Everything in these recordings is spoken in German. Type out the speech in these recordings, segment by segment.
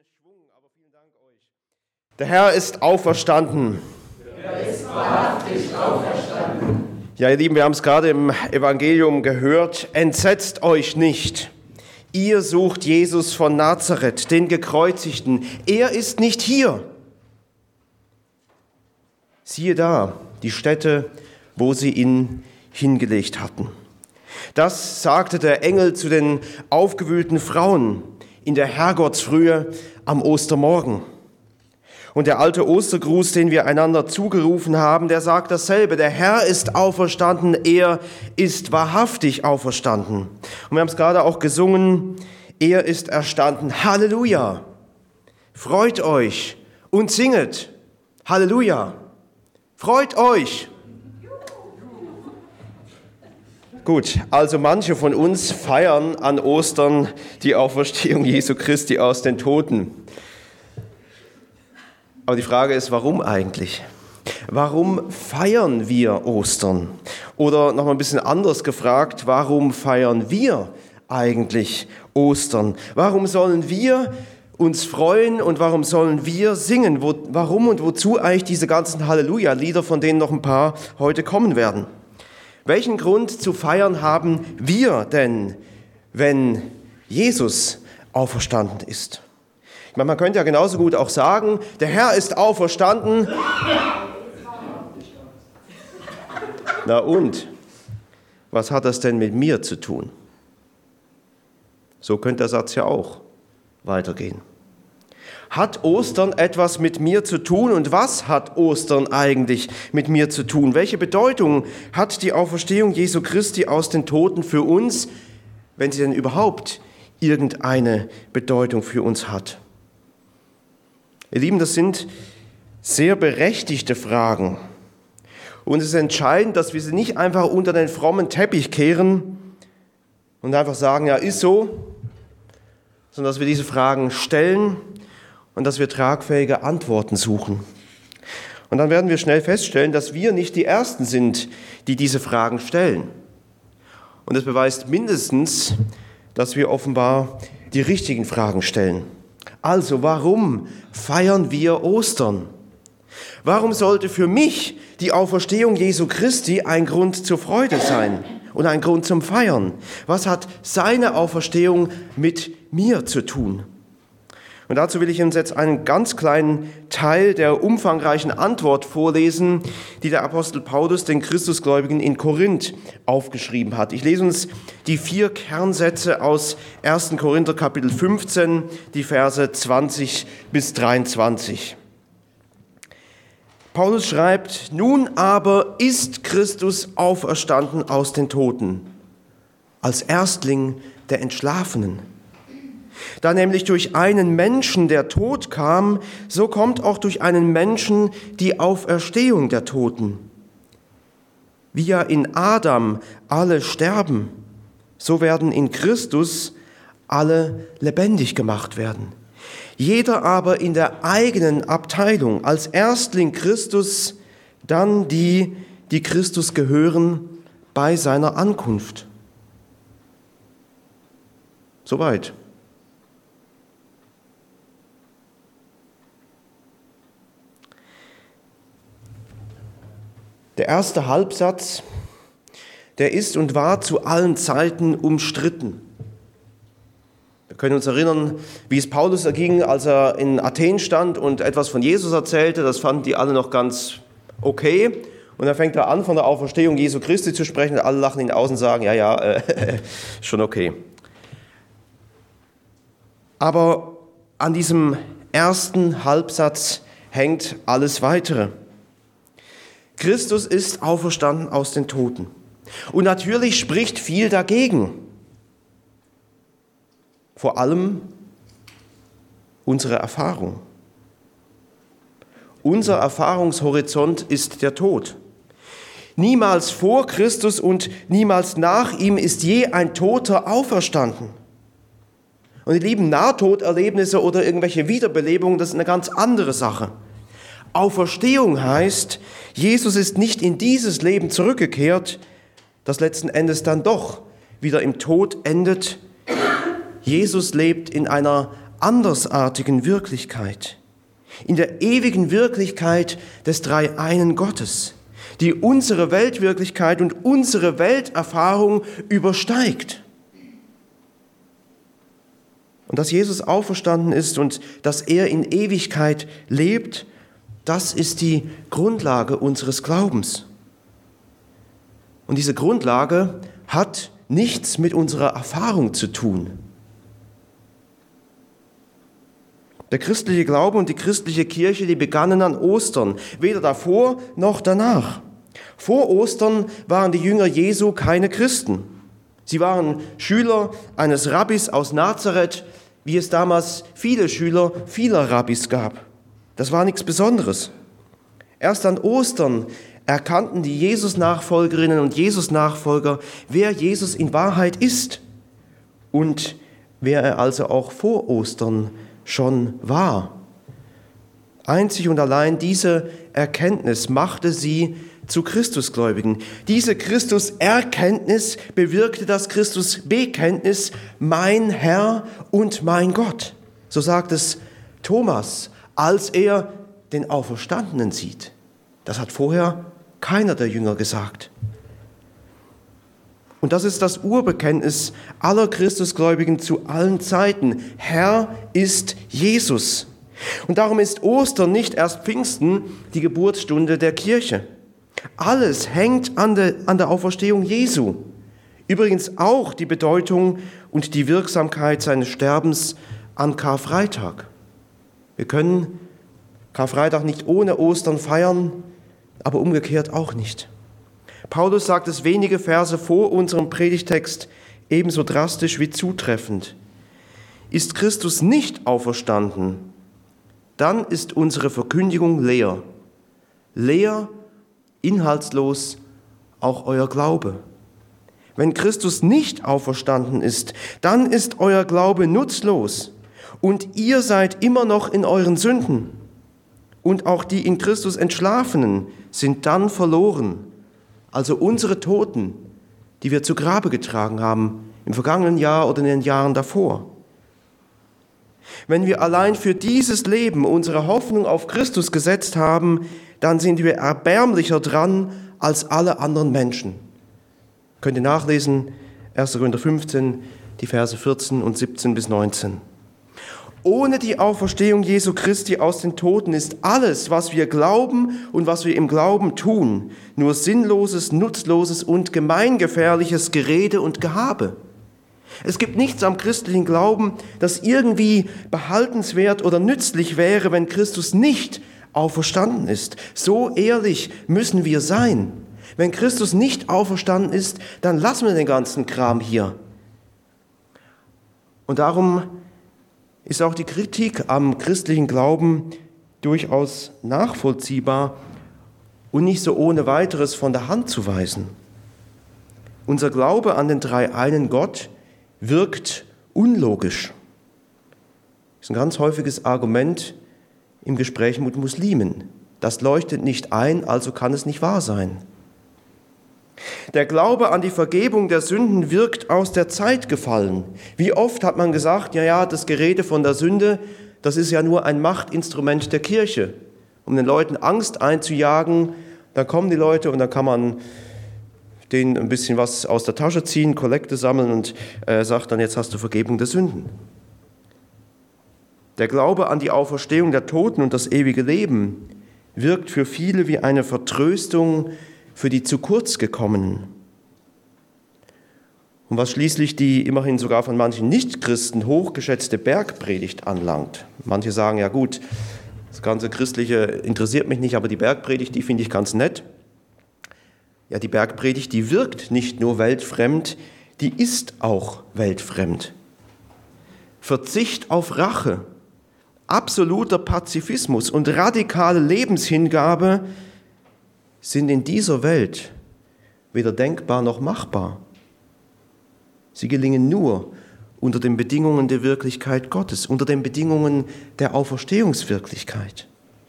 Schwung, aber vielen Dank euch. Der Herr ist auferstanden. Er ist wahrhaftig auferstanden. Ja, ihr Lieben, wir haben es gerade im Evangelium gehört. Entsetzt euch nicht. Ihr sucht Jesus von Nazareth, den Gekreuzigten. Er ist nicht hier. Siehe da, die Stätte, wo sie ihn hingelegt hatten. Das sagte der Engel zu den aufgewühlten Frauen in der Herrgottsfrühe am Ostermorgen. Und der alte Ostergruß, den wir einander zugerufen haben, der sagt dasselbe. Der Herr ist auferstanden, er ist wahrhaftig auferstanden. Und wir haben es gerade auch gesungen, er ist erstanden. Halleluja! Freut euch und singet. Halleluja! Freut euch! Gut, also manche von uns feiern an Ostern die Auferstehung Jesu Christi aus den Toten. Aber die Frage ist, warum eigentlich? Warum feiern wir Ostern? Oder noch mal ein bisschen anders gefragt, warum feiern wir eigentlich Ostern? Warum sollen wir uns freuen und warum sollen wir singen? Warum und wozu eigentlich diese ganzen Halleluja-Lieder, von denen noch ein paar heute kommen werden? Welchen Grund zu feiern haben wir denn, wenn Jesus auferstanden ist? Ich meine, man könnte ja genauso gut auch sagen, der Herr ist auferstanden. Na und? Was hat das denn mit mir zu tun? So könnte der Satz ja auch weitergehen. Hat Ostern etwas mit mir zu tun? Und was hat Ostern eigentlich mit mir zu tun? Welche Bedeutung hat die Auferstehung Jesu Christi aus den Toten für uns, wenn sie denn überhaupt irgendeine Bedeutung für uns hat? Ihr Lieben, das sind sehr berechtigte Fragen. Und es ist entscheidend, dass wir sie nicht einfach unter den frommen Teppich kehren und einfach sagen, ja, ist so, sondern dass wir diese Fragen stellen und dass wir tragfähige Antworten suchen. Und dann werden wir schnell feststellen, dass wir nicht die Ersten sind, die diese Fragen stellen. Und das beweist mindestens, dass wir offenbar die richtigen Fragen stellen. Also, warum feiern wir Ostern? Warum sollte für mich die Auferstehung Jesu Christi ein Grund zur Freude sein und ein Grund zum Feiern? Was hat seine Auferstehung mit mir zu tun? Und dazu will ich uns jetzt einen ganz kleinen Teil der umfangreichen Antwort vorlesen, die der Apostel Paulus den Christusgläubigen in Korinth aufgeschrieben hat. Ich lese uns die 4 Kernsätze aus 1. Korinther Kapitel 15, die Verse 20 bis 23. Paulus schreibt, nun aber ist Christus auferstanden aus den Toten, als Erstling der Entschlafenen. Da nämlich durch einen Menschen der Tod kam, so kommt auch durch einen Menschen die Auferstehung der Toten. Wie ja in Adam alle sterben, so werden in Christus alle lebendig gemacht werden. Jeder aber in der eigenen Abteilung, als Erstling Christus, dann die, die Christus gehören, bei seiner Ankunft. Soweit. Der erste Halbsatz, der ist und war zu allen Zeiten umstritten. Wir können uns erinnern, wie es Paulus erging, als er in Athen stand und etwas von Jesus erzählte. Das fanden die alle noch ganz okay. Und dann fängt er an, von der Auferstehung Jesu Christi zu sprechen. Und alle lachen ihn aus und sagen, ja, schon okay. Aber an diesem ersten Halbsatz hängt alles Weitere. Christus ist auferstanden aus den Toten. Und natürlich spricht viel dagegen. Vor allem unsere Erfahrung. Unser Erfahrungshorizont ist der Tod. Niemals vor Christus und niemals nach ihm ist je ein Toter auferstanden. Und die lieben Nahtoderlebnisse oder irgendwelche Wiederbelebungen, das ist eine ganz andere Sache. Auferstehung heißt, Jesus ist nicht in dieses Leben zurückgekehrt, das letzten Endes dann doch wieder im Tod endet. Jesus lebt in einer andersartigen Wirklichkeit, in der ewigen Wirklichkeit des dreieinen Gottes, die unsere Weltwirklichkeit und unsere Welterfahrung übersteigt. Und dass Jesus auferstanden ist und dass er in Ewigkeit lebt, das ist die Grundlage unseres Glaubens. Und diese Grundlage hat nichts mit unserer Erfahrung zu tun. Der christliche Glaube und die christliche Kirche, die begannen an Ostern, weder davor noch danach. Vor Ostern waren die Jünger Jesu keine Christen. Sie waren Schüler eines Rabbis aus Nazareth, wie es damals viele Schüler vieler Rabbis gab. Das war nichts Besonderes. Erst an Ostern erkannten die Jesus-Nachfolgerinnen und Jesus-Nachfolger, wer Jesus in Wahrheit ist und wer er also auch vor Ostern schon war. Einzig und allein diese Erkenntnis machte sie zu Christusgläubigen. Diese Christuserkenntnis bewirkte das Christusbekenntnis, mein Herr und mein Gott. So sagt es Thomas, als er den Auferstandenen sieht. Das hat vorher keiner der Jünger gesagt. Und das ist das Urbekenntnis aller Christusgläubigen zu allen Zeiten. Herr ist Jesus. Und darum ist Ostern nicht erst Pfingsten, die Geburtsstunde der Kirche. Alles hängt an der Auferstehung Jesu. Übrigens auch die Bedeutung und die Wirksamkeit seines Sterbens an Karfreitag. Wir können Karfreitag nicht ohne Ostern feiern, aber umgekehrt auch nicht. Paulus sagt es wenige Verse vor unserem Predigtext ebenso drastisch wie zutreffend. Ist Christus nicht auferstanden, dann ist unsere Verkündigung leer. Leer, inhaltslos auch euer Glaube. Wenn Christus nicht auferstanden ist, dann ist euer Glaube nutzlos und ihr seid immer noch in euren Sünden. Und auch die in Christus Entschlafenen sind dann verloren. Also unsere Toten, die wir zu Grabe getragen haben, im vergangenen Jahr oder in den Jahren davor. Wenn wir allein für dieses Leben unsere Hoffnung auf Christus gesetzt haben, dann sind wir erbärmlicher dran als alle anderen Menschen. Könnt ihr nachlesen, 1. Korinther 15, die Verse 14 und 17 bis 19. Ohne die Auferstehung Jesu Christi aus den Toten ist alles, was wir glauben und was wir im Glauben tun, nur sinnloses, nutzloses und gemeingefährliches Gerede und Gehabe. Es gibt nichts am christlichen Glauben, das irgendwie behaltenswert oder nützlich wäre, wenn Christus nicht auferstanden ist. So ehrlich müssen wir sein. Wenn Christus nicht auferstanden ist, dann lassen wir den ganzen Kram hier. Und darum ist auch die Kritik am christlichen Glauben durchaus nachvollziehbar und nicht so ohne weiteres von der Hand zu weisen. Unser Glaube an den dreieinen Gott wirkt unlogisch. Das ist ein ganz häufiges Argument im Gespräch mit Muslimen. Das leuchtet nicht ein, also kann es nicht wahr sein. Der Glaube an die Vergebung der Sünden wirkt aus der Zeit gefallen. Wie oft hat man gesagt, ja, das Gerede von der Sünde, das ist ja nur ein Machtinstrument der Kirche, um den Leuten Angst einzujagen. Dann kommen die Leute und dann kann man denen ein bisschen was aus der Tasche ziehen, Kollekte sammeln und sagt dann, jetzt hast du Vergebung der Sünden. Der Glaube an die Auferstehung der Toten und das ewige Leben wirkt für viele wie eine Vertröstung für die zu kurz gekommenen. Und was schließlich die immerhin sogar von manchen Nichtchristen hochgeschätzte Bergpredigt anlangt. Manche sagen, ja gut, das ganze Christliche interessiert mich nicht, aber die Bergpredigt, die finde ich ganz nett. Ja, die Bergpredigt, die wirkt nicht nur weltfremd, die ist auch weltfremd. Verzicht auf Rache, absoluter Pazifismus und radikale Lebenshingabe sind in dieser Welt weder denkbar noch machbar. Sie gelingen nur unter den Bedingungen der Wirklichkeit Gottes, unter den Bedingungen der Auferstehungswirklichkeit.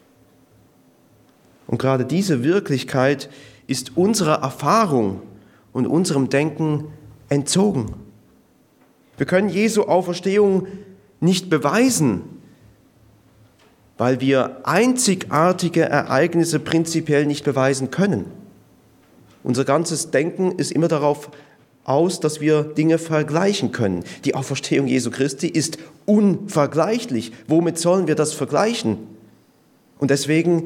Und gerade diese Wirklichkeit ist unserer Erfahrung und unserem Denken entzogen. Wir können Jesu Auferstehung nicht beweisen, weil wir einzigartige Ereignisse prinzipiell nicht beweisen können. Unser ganzes Denken ist immer darauf aus, dass wir Dinge vergleichen können. Die Auferstehung Jesu Christi ist unvergleichlich. Womit sollen wir das vergleichen? Und deswegen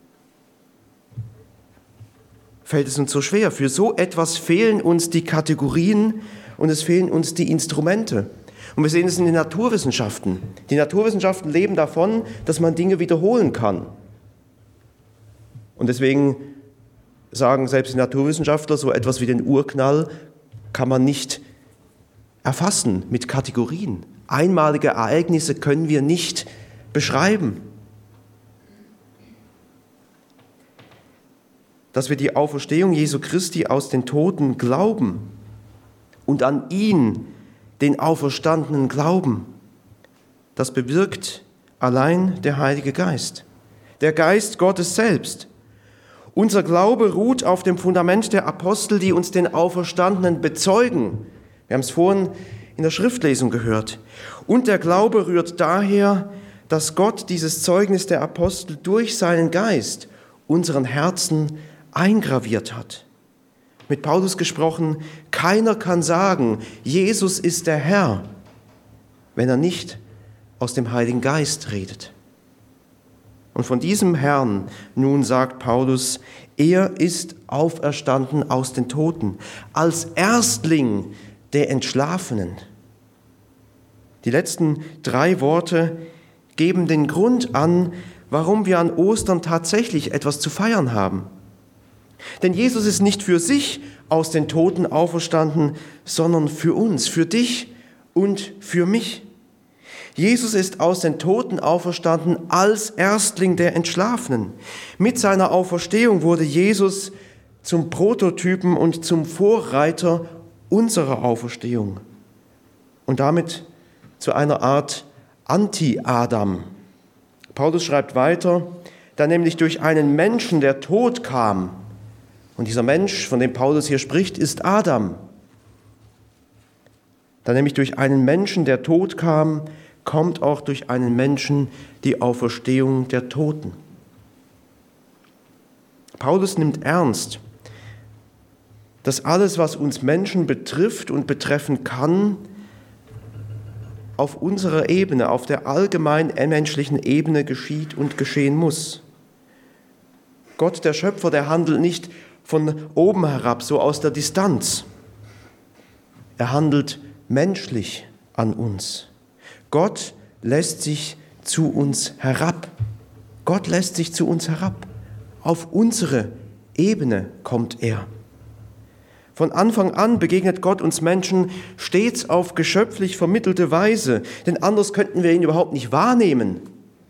fällt es uns so schwer. Für so etwas fehlen uns die Kategorien und es fehlen uns die Instrumente. Und wir sehen es in den Naturwissenschaften. Die Naturwissenschaften leben davon, dass man Dinge wiederholen kann. Und deswegen sagen selbst die Naturwissenschaftler, so etwas wie den Urknall kann man nicht erfassen mit Kategorien. Einmalige Ereignisse können wir nicht beschreiben. Dass wir die Auferstehung Jesu Christi aus den Toten glauben und an ihn, den Auferstandenen, glauben, das bewirkt allein der Heilige Geist, der Geist Gottes selbst. Unser Glaube ruht auf dem Fundament der Apostel, die uns den Auferstandenen bezeugen. Wir haben es vorhin in der Schriftlesung gehört. Und der Glaube rührt daher, dass Gott dieses Zeugnis der Apostel durch seinen Geist unseren Herzen eingraviert hat. Mit Paulus gesprochen, keiner kann sagen, Jesus ist der Herr, wenn er nicht aus dem Heiligen Geist redet. Und von diesem Herrn nun sagt Paulus, er ist auferstanden aus den Toten, als Erstling der Entschlafenen. Die letzten 3 Worte geben den Grund an, warum wir an Ostern tatsächlich etwas zu feiern haben. Denn Jesus ist nicht für sich aus den Toten auferstanden, sondern für uns, für dich und für mich. Jesus ist aus den Toten auferstanden als Erstling der Entschlafenen. Mit seiner Auferstehung wurde Jesus zum Prototypen und zum Vorreiter unserer Auferstehung und damit zu einer Art Anti-Adam. Paulus schreibt weiter, da nämlich durch einen Menschen der Tod kam, und dieser Mensch, von dem Paulus hier spricht, ist Adam. Da nämlich durch einen Menschen der Tod kam, kommt auch durch einen Menschen die Auferstehung der Toten. Paulus nimmt ernst, dass alles, was uns Menschen betrifft und betreffen kann, auf unserer Ebene, auf der allgemein menschlichen Ebene geschieht und geschehen muss. Gott, der Schöpfer, der handelt nicht von oben herab, so aus der Distanz. Er handelt menschlich an uns. Gott lässt sich zu uns herab. Gott lässt sich zu uns herab. Auf unsere Ebene kommt er. Von Anfang an begegnet Gott uns Menschen stets auf geschöpflich vermittelte Weise, denn anders könnten wir ihn überhaupt nicht wahrnehmen.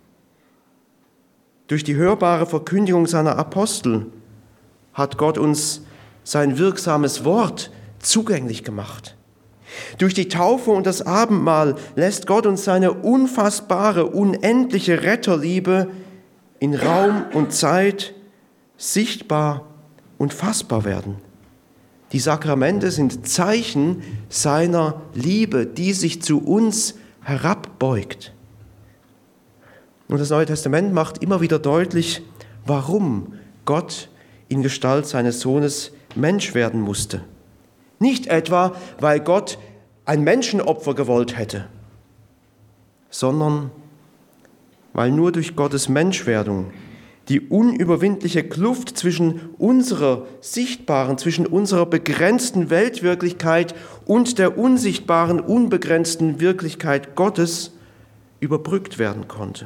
Durch die hörbare Verkündigung seiner Apostel hat Gott uns sein wirksames Wort zugänglich gemacht. Durch die Taufe und das Abendmahl lässt Gott uns seine unfassbare, unendliche Retterliebe in Raum und Zeit sichtbar und fassbar werden. Die Sakramente sind Zeichen seiner Liebe, die sich zu uns herabbeugt. Und das Neue Testament macht immer wieder deutlich, warum Gott in Gestalt seines Sohnes Mensch werden musste. Nicht etwa, weil Gott ein Menschenopfer gewollt hätte, sondern weil nur durch Gottes Menschwerdung die unüberwindliche Kluft zwischen unserer sichtbaren, zwischen unserer begrenzten Weltwirklichkeit und der unsichtbaren, unbegrenzten Wirklichkeit Gottes überbrückt werden konnte.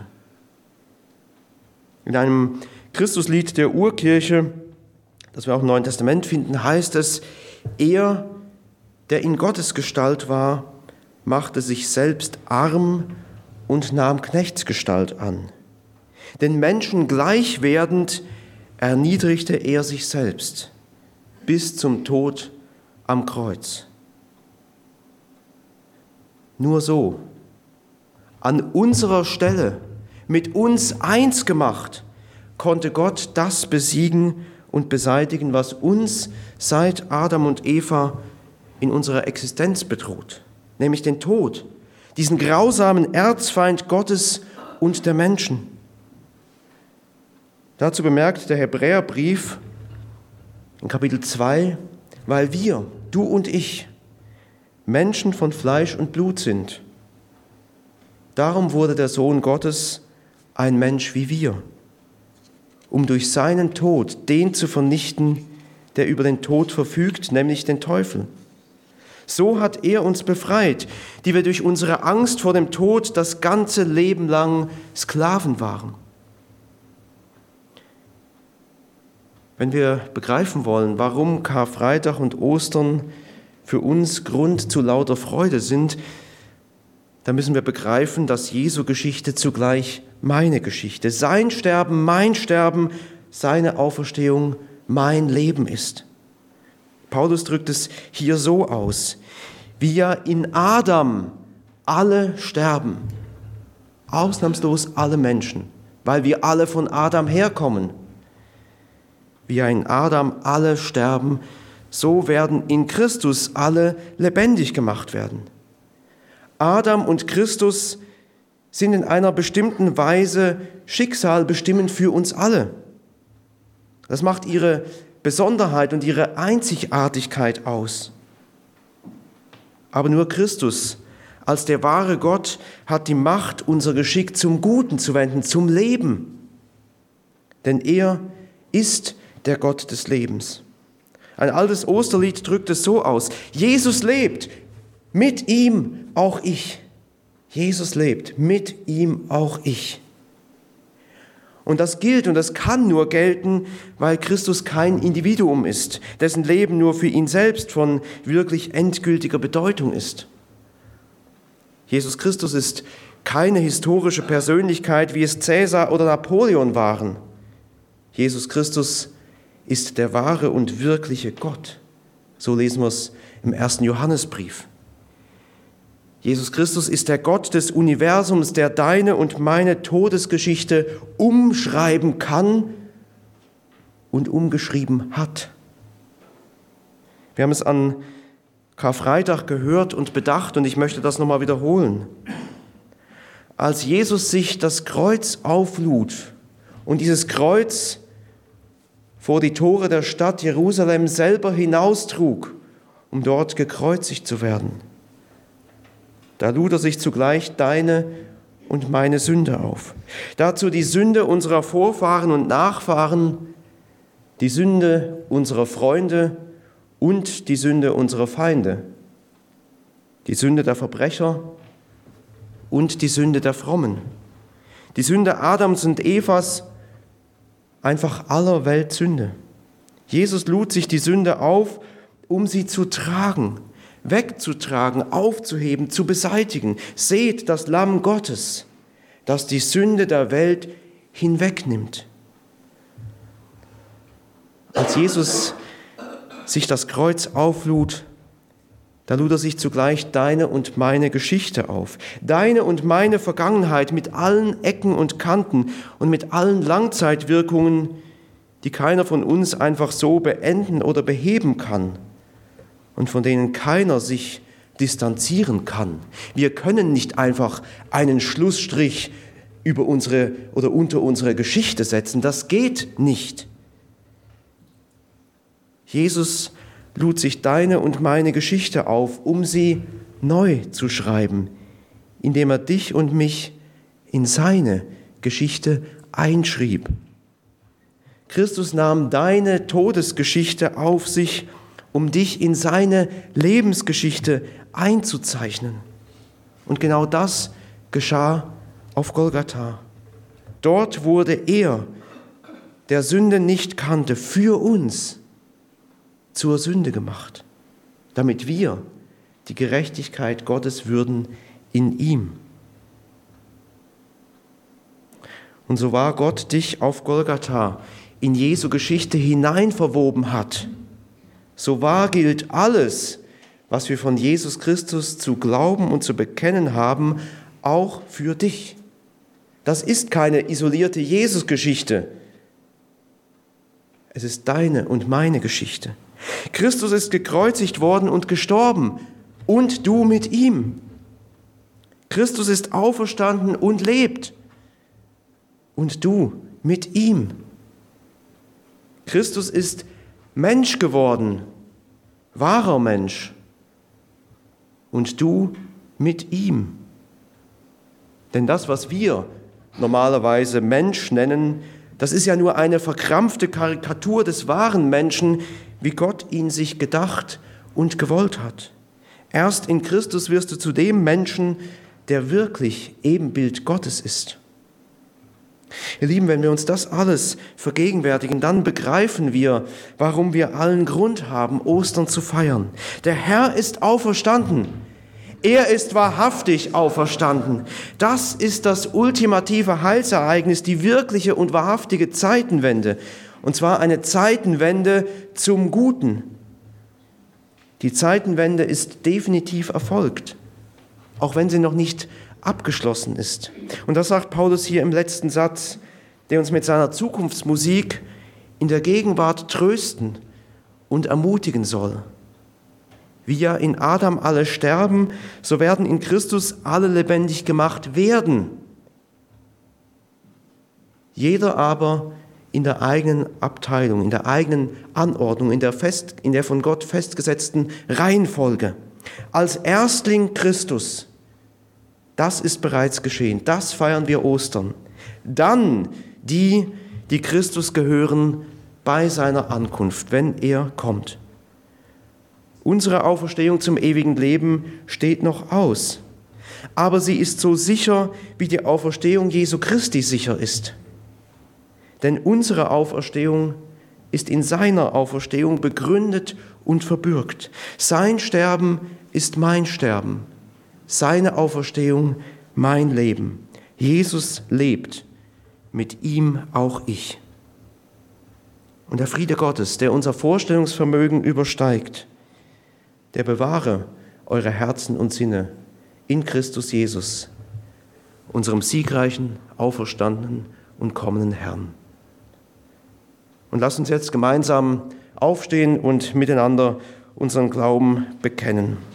In einem Christuslied der Urkirche, das wir auch im Neuen Testament finden, heißt es, er, der in Gottes Gestalt war, machte sich selbst arm und nahm Knechtsgestalt an. Den Menschen gleich werdend erniedrigte er sich selbst bis zum Tod am Kreuz. Nur so, an unserer Stelle, mit uns eins gemacht, konnte Gott das besiegen und beseitigen, was uns seit Adam und Eva in unserer Existenz bedroht, nämlich den Tod. diesen grausamen Erzfeind Gottes und der Menschen. Dazu bemerkt der Hebräerbrief in Kapitel 2, weil wir, du und ich, Menschen von Fleisch und Blut sind. Darum wurde der Sohn Gottes ein Mensch wie wir, um durch seinen Tod den zu vernichten, der über den Tod verfügt, nämlich den Teufel. So hat er uns befreit, die wir durch unsere Angst vor dem Tod das ganze Leben lang Sklaven waren. Wenn wir begreifen wollen, warum Karfreitag und Ostern für uns Grund zu lauter Freude sind, dann müssen wir begreifen, dass Jesu Geschichte zugleich meine Geschichte, sein Sterben, mein Sterben, seine Auferstehung, mein Leben ist. Paulus drückt es hier so aus: wie ja in Adam alle sterben, ausnahmslos alle Menschen, weil wir alle von Adam herkommen. Wie ja in Adam alle sterben, so werden in Christus alle lebendig gemacht werden. Adam und Christus sind in einer bestimmten Weise schicksalbestimmend für uns alle. Das macht ihre Besonderheit und ihre Einzigartigkeit aus. Aber nur Christus als der wahre Gott hat die Macht, unser Geschick zum Guten zu wenden, zum Leben. Denn er ist der Gott des Lebens. Ein altes Osterlied drückt es so aus: Jesus lebt, mit ihm auch ich. Jesus lebt, mit ihm auch ich. Und das gilt und das kann nur gelten, weil Christus kein Individuum ist, dessen Leben nur für ihn selbst von wirklich endgültiger Bedeutung ist. Jesus Christus ist keine historische Persönlichkeit, wie es Cäsar oder Napoleon waren. Jesus Christus ist der wahre und wirkliche Gott. So lesen wir es im 1. Johannesbrief. Jesus Christus ist der Gott des Universums, der deine und meine Todesgeschichte umschreiben kann und umgeschrieben hat. Wir haben es an Karfreitag gehört und bedacht und ich möchte das nochmal wiederholen. Als Jesus sich das Kreuz auflud und dieses Kreuz vor die Tore der Stadt Jerusalem selber hinaustrug, um dort gekreuzigt zu werden, da lud er sich zugleich deine und meine Sünde auf. Dazu die Sünde unserer Vorfahren und Nachfahren, die Sünde unserer Freunde und die Sünde unserer Feinde, die Sünde der Verbrecher und die Sünde der Frommen, die Sünde Adams und Evas, einfach aller Welt Sünde. Jesus lud sich die Sünde auf, um sie zu tragen, wegzutragen, aufzuheben, zu beseitigen. Seht das Lamm Gottes, das die Sünde der Welt hinwegnimmt. Als Jesus sich das Kreuz auflud, da lud er sich zugleich deine und meine Geschichte auf. Deine und meine Vergangenheit mit allen Ecken und Kanten und mit allen Langzeitwirkungen, die keiner von uns einfach so beenden oder beheben kann und von denen keiner sich distanzieren kann. Wir können nicht einfach einen Schlussstrich über unsere oder unter unsere Geschichte setzen. Das geht nicht. Jesus lud sich deine und meine Geschichte auf, um sie neu zu schreiben, indem er dich und mich in seine Geschichte einschrieb. Christus nahm deine Todesgeschichte auf sich, um dich in seine Lebensgeschichte einzuzeichnen. Und genau das geschah auf Golgatha. Dort wurde er, der Sünde nicht kannte, für uns zur Sünde gemacht, damit wir die Gerechtigkeit Gottes würden in ihm. Und so war Gott dich auf Golgatha in Jesu Geschichte hineinverwoben hat. So wahr gilt alles, was wir von Jesus Christus zu glauben und zu bekennen haben, auch für dich. Das ist keine isolierte Jesus-Geschichte. Es ist deine und meine Geschichte. Christus ist gekreuzigt worden und gestorben und du mit ihm. Christus ist auferstanden und lebt. Und du mit ihm. Christus ist Mensch geworden, wahrer Mensch. Und du mit ihm. Denn das, was wir normalerweise Mensch nennen, das ist ja nur eine verkrampfte Karikatur des wahren Menschen, wie Gott ihn sich gedacht und gewollt hat. Erst in Christus wirst du zu dem Menschen, der wirklich Ebenbild Gottes ist. Ihr Lieben, wenn wir uns das alles vergegenwärtigen, dann begreifen wir, warum wir allen Grund haben, Ostern zu feiern. Der Herr ist auferstanden. Er ist wahrhaftig auferstanden. Das ist das ultimative Heilsereignis, die wirkliche und wahrhaftige Zeitenwende. Und zwar eine Zeitenwende zum Guten. Die Zeitenwende ist definitiv erfolgt, auch wenn sie noch nicht abgeschlossen ist. Und das sagt Paulus hier im letzten Satz, der uns mit seiner Zukunftsmusik in der Gegenwart trösten und ermutigen soll. Wie ja in Adam alle sterben, so werden in Christus alle lebendig gemacht werden. Jeder aber in der eigenen Abteilung, in der eigenen Anordnung, in der von Gott festgesetzten Reihenfolge. Als Erstling Christus, das ist bereits geschehen, das feiern wir Ostern. Dann die Christus gehören bei seiner Ankunft, wenn er kommt. Unsere Auferstehung zum ewigen Leben steht noch aus, aber sie ist so sicher, wie die Auferstehung Jesu Christi sicher ist. Denn unsere Auferstehung ist in seiner Auferstehung begründet und verbürgt. Sein Sterben ist mein Sterben, seine Auferstehung mein Leben. Jesus lebt, mit ihm auch ich. Und der Friede Gottes, der unser Vorstellungsvermögen übersteigt, der bewahre eure Herzen und Sinne in Christus Jesus, unserem siegreichen, auferstandenen und kommenden Herrn. Und lasst uns jetzt gemeinsam aufstehen und miteinander unseren Glauben bekennen.